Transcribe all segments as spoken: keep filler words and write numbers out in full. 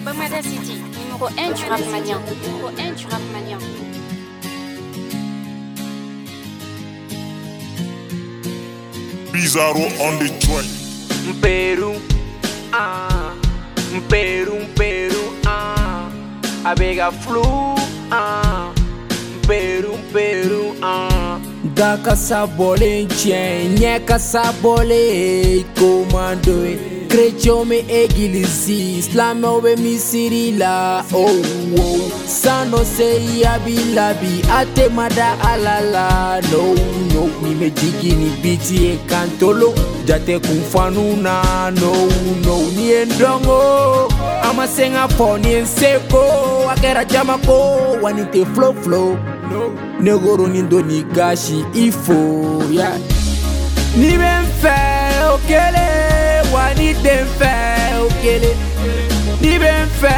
Bamada City, numéro un du rap malien. Numéro un du rap malien. Bizarro on the track. Peru, ah, Peru, Peru, ah, Abega flu, ah, Peru, Peru, ah. Da kasabole tien, nye kasabole komando. Chrétien me église, islam obe misiri la, oh oh. Sano se yabi labi, ate mada alala, no no. Ni me jigi ni biti e kantolo, jate kumfanu na, no no. Ni endongo, ama senga po ni enseko, akera jamako, wanite flow flow. Negoro nindo ni gashi ifo, yeah. Ni ben fe okele, wani den fe okele. Ni ben fe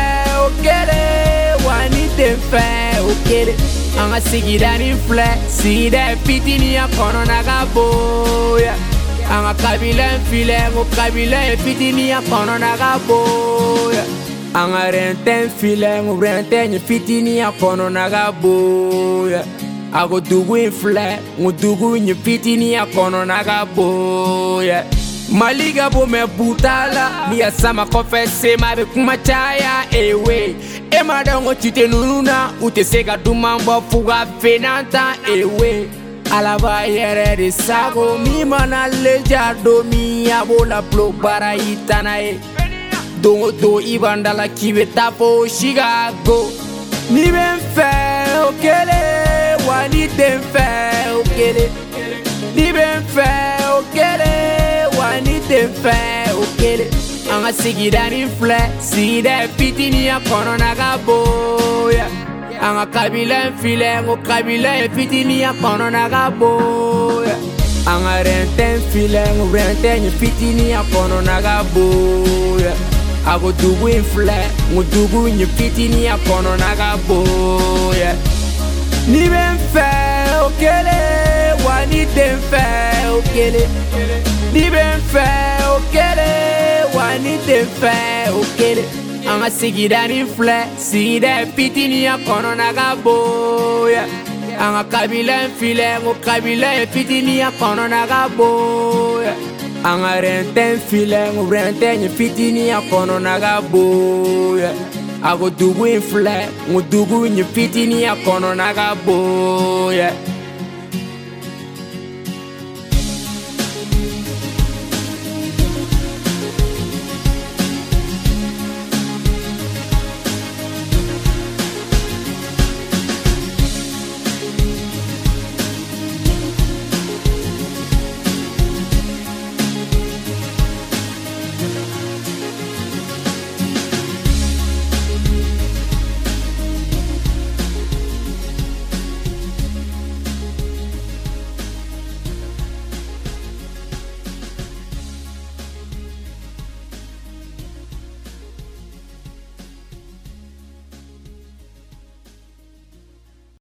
okele, wani den fe okele. Anga sigida ni fle, sigida piti ni akono nagabo, yeah. Anga kabila file, ngo kabila piti ni akono nagabo, yeah. Anga renten file, ngo renten piti ni akono nagabo, yeah. Ago dugu in flat, ngo dugu in piti ni akono nagabo, yeah. Maliga bo me butala, ni asama confesse ma be kuma chaya ewe. E madongo tite nununa, ute sega dumamba fuga fenanta ewe. Alaba yere de sago, mi mana leja do mi abola block bara itana e. Dongo do ibandala kibe tapo Chicago. Ni ben fe okele, wani den fe okele. Ni ben fe okele, wani den fe okele. Anga sigida ni fle, sigida piti ni akono nagabo, yeah. Anga kabila file, ngo kabila piti ni akono nagabo, yeah. Anga renten file, ngo renten piti ni akono nagabo, yeah. Ago dugu in flat, ngo dugu in piti ni akono nagabo, yeah. Ni ben fe okele, wani den fe okele. Ni ben fe okele, wani den fe okele. Anga sigida ni flat, sigida piti ni akono nagabo, yeah. Anga kabila file, ngo kabila piti ni akono nagabo, yeah. Anga renten file, ngo renten piti ni akono nagabo, yeah. Ago dugu in flat, ngo dugu in piti ni akono nagabo, yeah.